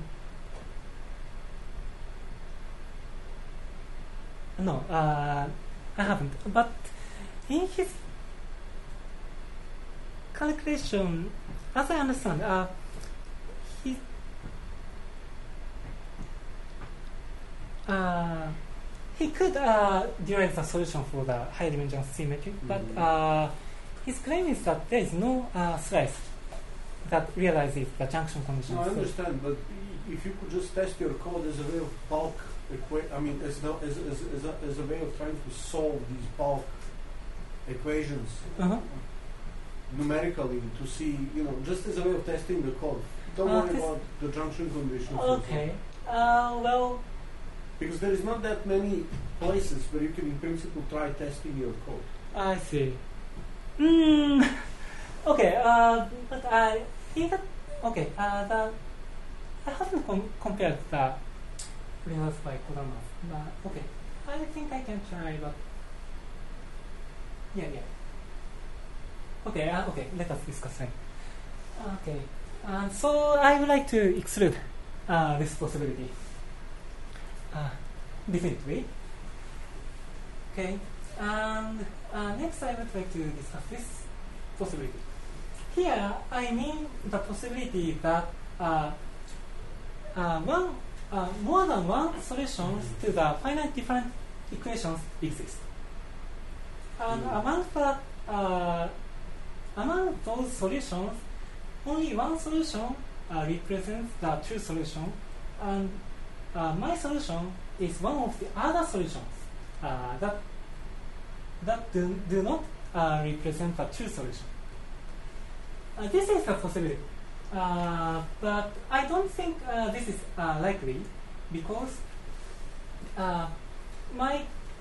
Speaker 1: no, uh, I haven't. But in his calculation, as I understand, uh, he uh, he could uh, derive the solution for the high dimension symmetry, mm-hmm. but uh, his claim is that there is no uh, slice that realizes the junction condition.
Speaker 2: No, I understand, but if you could just test your code as a way of bulk, equa- I mean, as, the, as, as, as, a, as a way of trying to solve these bulk equations
Speaker 1: uh-huh.
Speaker 2: numerically to see, you know, just as a way of testing the code. Don't
Speaker 1: uh,
Speaker 2: worry about the junction conditions.
Speaker 1: Okay. Uh, well,
Speaker 2: because there is not that many places where you can, in principle, try testing your code.
Speaker 1: I see. Mm, okay. Uh, but I either okay. Uh, the I haven't com- compared the results by Kodama, but okay. I think I can try, but yeah, yeah. Okay, uh, okay. Let us discuss it. Okay. Uh, so I would like to exclude uh, this possibility uh, definitively. Okay. And uh, next, I would like to discuss this possibility. Here, I mean the possibility that uh, uh, one, uh, more than one solutions to the finite different equations exist. And
Speaker 2: Mm.
Speaker 1: among the uh, among those solutions, only one solution uh, represents the true solution, and uh, my solution is one of the other solutions uh, that that do, do not uh, represent the true solution. Uh, this is a possibility, uh, but I don't think uh, this is uh, likely because uh, my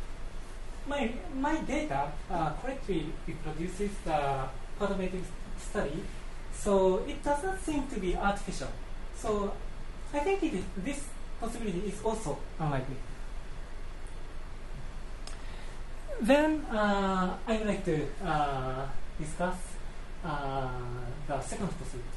Speaker 1: my my data uh, correctly reproduces the perturbative study, so it does not seem to be artificial. So I think it is, this possibility is also unlikely. Then uh, I would like to uh, discuss uh, the second possibility.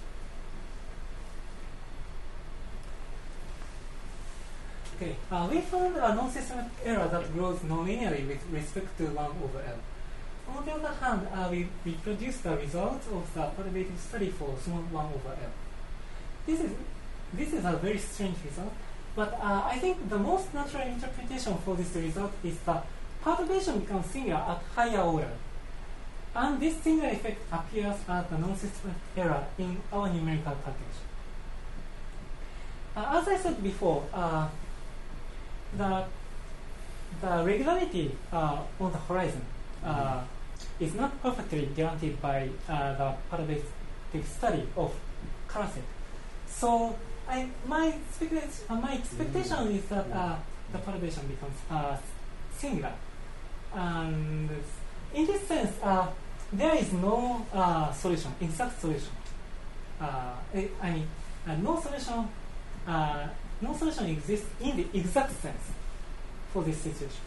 Speaker 1: Okay, uh, we found a non-systematic error that grows non-linearly with respect to one over L. On the other hand, uh, we reproduced the results of the perturbative study for small one over L. This is this is a very strange result, but uh, I think the most natural interpretation for this result is that perturbation becomes singular at higher order, and this singular effect appears as the non-systematic error in our numerical calculation. Uh, as I said before, uh, the the regularity uh, on the horizon uh, is not perfectly guaranteed by uh, the perturbative study of Karasek. So I, my, speculation, uh, my expectation is that uh, the perturbation becomes uh, singular. And in this sense, uh, there is no uh, solution, exact solution. Uh, I, I mean, uh, no solution, uh, no solution exists in the exact sense for this situation.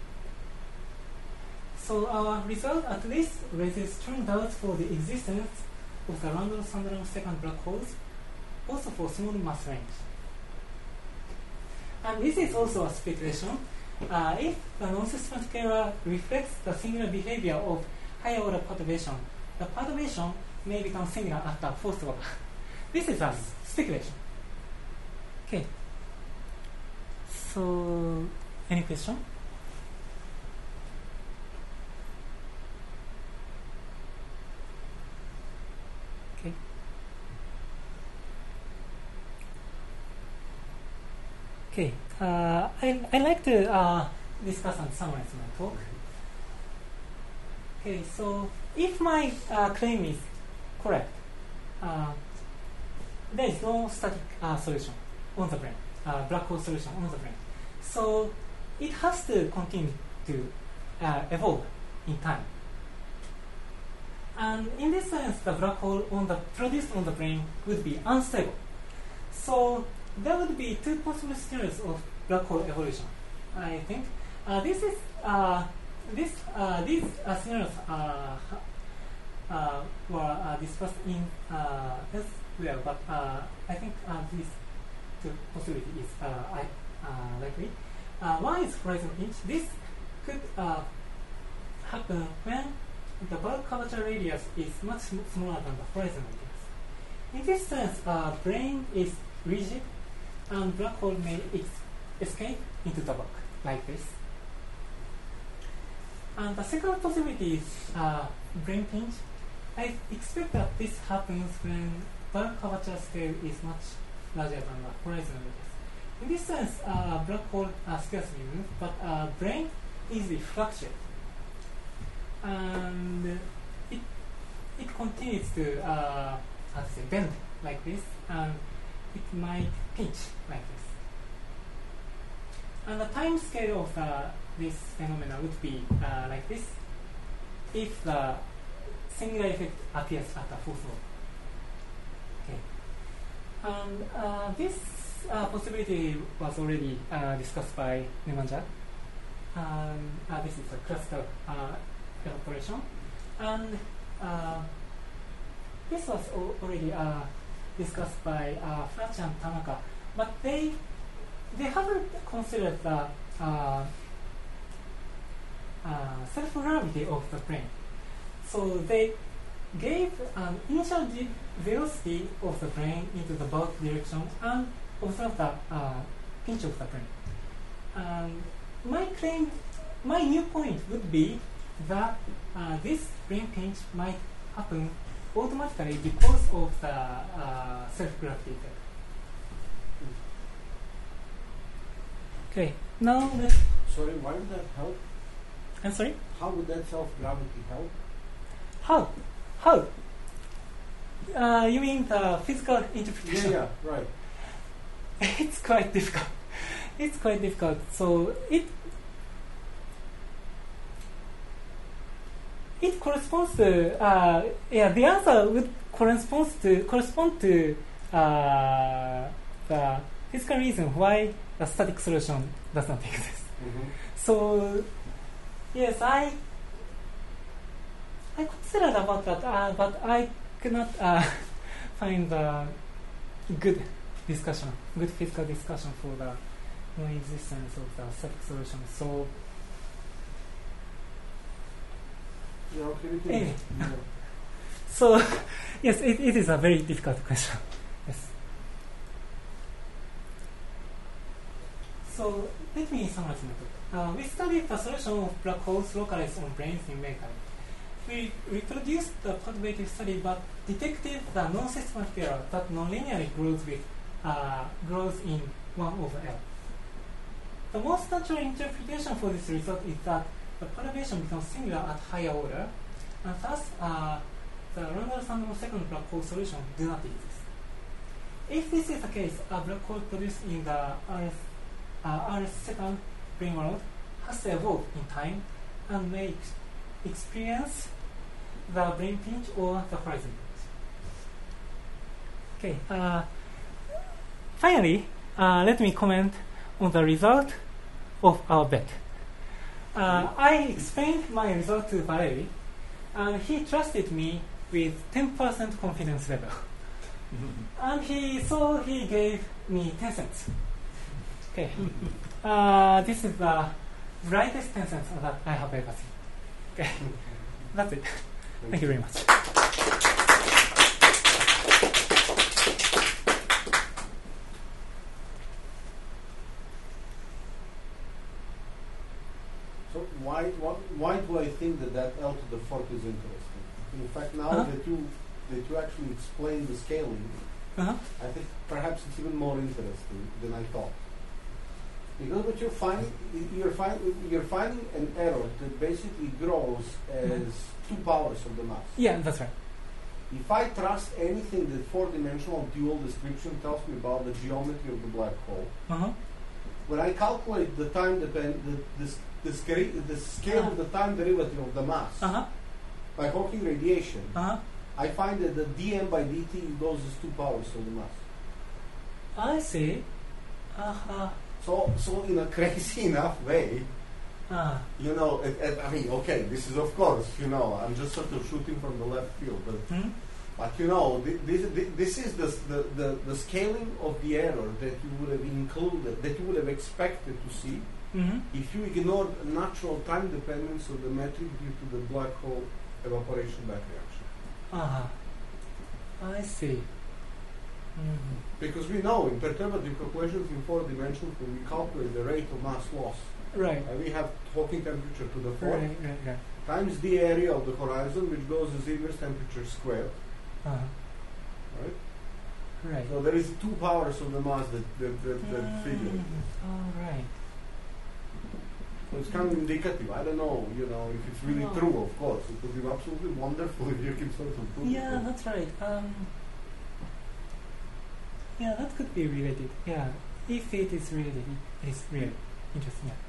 Speaker 1: So our result at least raises strong doubts for the existence of the Randall-Sundram second black holes, also for small mass range. And this is also a speculation. Uh, if the non-systematic error reflects the singular behavior of higher order perturbation, the perturbation may become singular at the fourth order. This is a speculation. Okay. So, any question? Okay. Okay, uh, I I like to uh, discuss and summarize my talk. Okay, so if my uh, claim is correct, uh, there is no static uh, solution on the brain, uh, black hole solution on the brain. So it has to continue to uh, evolve in time. And in this sense, the black hole on the produced on the brain would be unstable. So there would be two possible scenarios of black hole evolution. I think uh, this is uh, this uh, these uh, scenarios uh, uh, were uh, discussed in uh, elsewhere, but uh, I think uh, these two possibilities is uh, I, uh, likely. Uh, one is horizon pinch. This could uh, happen when the bulk curvature radius is much sm- smaller than the horizon radius. In this sense, uh, brain is rigid, and black hole may ex- escape into the bulk like this. And the second possibility is uh, brain pinch. I expect that this happens when bulk curvature scale is much larger than the horizon radius. In this sense, uh, black hole uh, scarcely move, but uh, brain easily fluctuates. And it it continues to uh, how to say bend like this, and it might pinch like this. And the time scale of the, this phenomena would be uh, like this if the singular effect appears at the fourth order. Okay. And uh, this uh, possibility was already uh, discussed by Nemanja. Um, uh, this is a classical uh, evaporation, and uh, this was al- already uh, discussed by uh, Fratch and Tanaka, but they they haven't considered the uh, uh, self-gravity of the brain. So they gave an initial di- velocity of the brain into the bulk direction and observed the uh, pinch of the brain. And my claim, my new point would be that uh, this brain pinch might happen automatically because of the uh, self-gravity effect. Okay, now let's.
Speaker 2: Sorry, why would that help?
Speaker 1: I'm sorry?
Speaker 2: How would that self-gravity help?
Speaker 1: How? How? Uh, you mean the physical interpretation?
Speaker 2: Yeah, yeah, right.
Speaker 1: It's quite difficult. It's quite difficult. So it it corresponds to uh, yeah. The answer would corresponds to correspond to uh, the physical reason why a static solution does not exist.
Speaker 2: Mm-hmm.
Speaker 1: So yes, I I considered about that, uh, but I could not uh, find a good discussion, good physical discussion for the non-existence of the static solution. So
Speaker 2: Yeah, okay, we can-
Speaker 1: anyway,
Speaker 2: yeah.
Speaker 1: so yes, it, it is a very difficult question. Yes. So let me summarize my talk. Uh, we studied the solution of black holes localized on brains in Maker. We reproduced the perturbative study, but detected the non-systematic error that nonlinearly grows with uh, grows in one over L. The most natural interpretation for this result is that the perturbation becomes singular at higher order, and thus uh, the Randall-Sandborn second black hole solution do not exist. If this is the case, a black hole produced in the R S, uh, R S second brain world has to evolve in time and may ex- experience the brain pinch or the horizon pinch. Okay. Uh, finally, uh, let me comment on the result of our bet. Uh, I explained my result to Valery, and he trusted me with ten percent confidence level. And he so he gave me ten cents. Okay. Uh, this is the brightest ten cents that I have ever seen. Okay. That's it. Thank you very much.
Speaker 2: So why, what, why do I think that that L to the fourth is interesting? In fact, now
Speaker 1: Uh-huh.
Speaker 2: that you that you actually explain the scaling,
Speaker 1: Uh-huh.
Speaker 2: I think perhaps it's even more interesting than I thought. Because what you're finding, you're, find, you're finding an error that basically grows as
Speaker 1: Mhm.
Speaker 2: two powers of the mass.
Speaker 1: Yeah, that's right.
Speaker 2: If I trust anything that four-dimensional dual description tells me about the geometry of the black hole,
Speaker 1: Uh-huh.
Speaker 2: when I calculate the time depend the, the, the, scale, the scale
Speaker 1: Uh-huh.
Speaker 2: of the time derivative of the mass
Speaker 1: Uh-huh.
Speaker 2: by Hawking radiation,
Speaker 1: Uh-huh.
Speaker 2: I find that the dm by dt goes as two powers of the mass.
Speaker 1: I see. Uh-huh.
Speaker 2: So, so in a crazy enough way,
Speaker 1: Uh,
Speaker 2: you know, it, it, I mean, okay, this is of course, you know, I'm just sort of shooting from the left field, but,
Speaker 1: hmm?
Speaker 2: but you know, thi- this, thi- this is the, the, the, the scaling of the error that you would have included, that you would have expected to see
Speaker 1: Mm-hmm.
Speaker 2: if you ignored natural time dependence of the metric due to the black hole evaporation back reaction.
Speaker 1: Uh-huh. I see. Mm-hmm.
Speaker 2: Because we know in perturbative calculations in four dimensions, when we calculate the rate of mass loss,
Speaker 1: Right.
Speaker 2: uh, we have Hawking temperature to the fourth
Speaker 1: Right, right, right.
Speaker 2: times the area of the horizon, which goes as inverse temperature squared,
Speaker 1: Uh-huh.
Speaker 2: right?
Speaker 1: Right.
Speaker 2: So there is two powers of the mass that that, that, that figure.
Speaker 1: Mm, all right.
Speaker 2: So it's kind of indicative. I don't know, you know, if it's really
Speaker 1: No.
Speaker 2: true. Of course, it would be absolutely wonderful if you can sort of prove it.
Speaker 1: Yeah, that's right. Um, yeah, that could be related. Yeah, if it is related, it is really interesting. Yeah.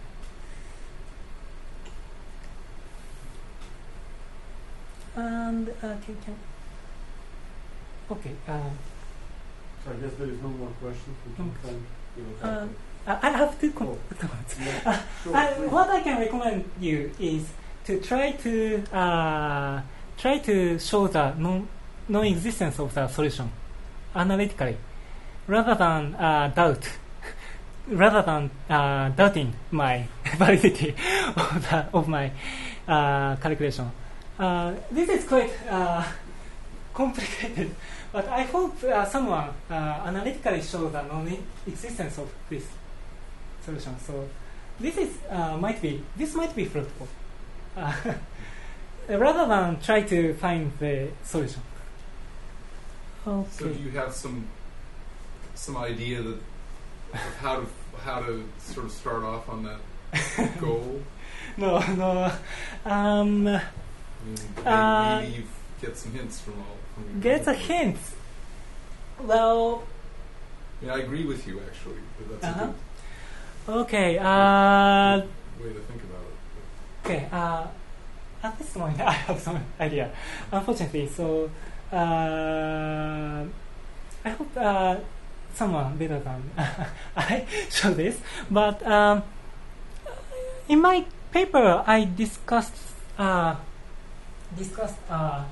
Speaker 1: And uh, can can okay. Um,
Speaker 2: So I guess there is no more questions. We can
Speaker 1: Okay.
Speaker 2: thank you.
Speaker 1: um, I I have two com-
Speaker 2: Oh.
Speaker 1: comments.
Speaker 2: Yeah, sure,
Speaker 1: Uh,
Speaker 2: please.
Speaker 1: what I can recommend you is to try to uh, try to show the non non-existence of the solution analytically, rather than uh, doubt, rather than uh, doubting my validity of the of my uh, calculation. Uh, this is quite uh, complicated, but I hope uh, someone uh, analytically show the non-existence of this solution. So this is uh, might be this might be fruitful, uh, rather than try to find the solution. Okay.
Speaker 4: So do you have some some idea that of how to how to sort of start off on that goal?
Speaker 1: No, no. Um,
Speaker 4: I mean, maybe,
Speaker 1: Uh,
Speaker 4: maybe you get some hints from all. From your
Speaker 1: get a hint. Well,
Speaker 4: I mean, I agree with you actually. That that's
Speaker 1: Uh-huh.
Speaker 4: a good
Speaker 1: okay. Uh,
Speaker 4: way to think about it.
Speaker 1: okay. Uh, at this point, I have some idea. Unfortunately, so uh, I hope uh, someone better than I show this. But um, in my paper, I discussed uh, discussed uh,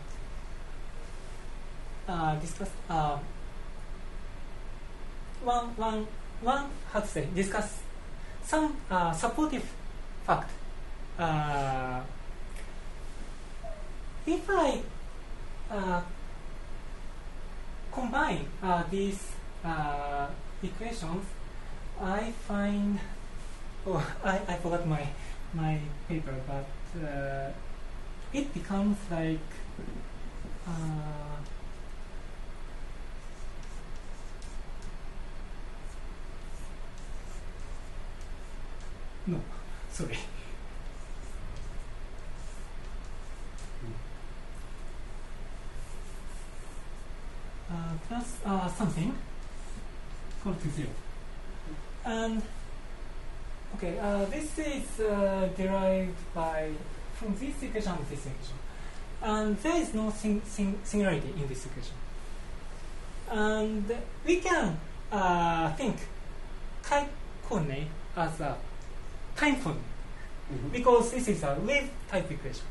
Speaker 1: uh, discussed uh, one one one how to say discuss some uh, supportive fact. Uh, if I uh, combine uh, these uh, equations, I find oh I, I forgot my my paper, but uh, it becomes like uh, no, sorry. Uh, plus uh, something equal to zero. And okay, uh, this is uh, derived by from this equation and this equation, and there is no sing- sing- singularity in this equation. And we can uh, think chi coordinate as a time coordinate
Speaker 2: Mhm.
Speaker 1: because this is a wave type equation.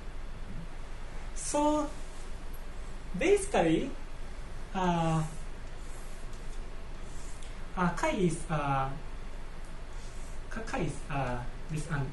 Speaker 1: So basically, uh, uh, chi is uh, chi chi is uh, this angle,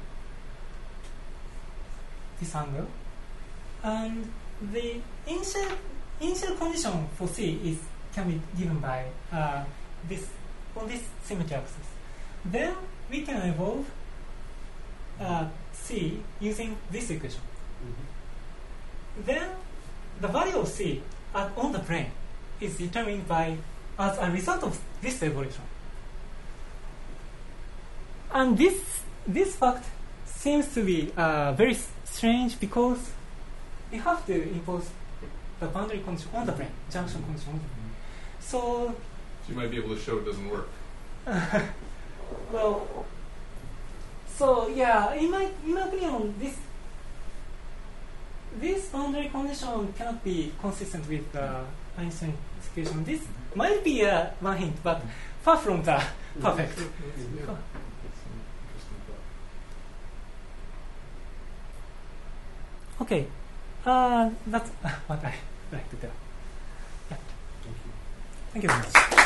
Speaker 1: this angle, and the initial initial condition for C is can be given by uh, this on this symmetry axis. Then we can evolve uh, C using this equation.
Speaker 2: Mhm.
Speaker 1: Then the value of C at, on the plane is determined by as a result of this evolution. And this this fact seems to be uh, very s- strange because we have to impose the boundary condition on the plane, junction condition on the plane. So,
Speaker 4: So you might be able to show it doesn't work.
Speaker 1: well, so yeah, in my in my opinion, this this boundary condition cannot be consistent with the Einstein equation. This might be uh, one hint, but far from the perfect.
Speaker 4: Yeah.
Speaker 1: Okay, uh, that's what I like to tell.
Speaker 2: Thank you.
Speaker 1: Thank you very much.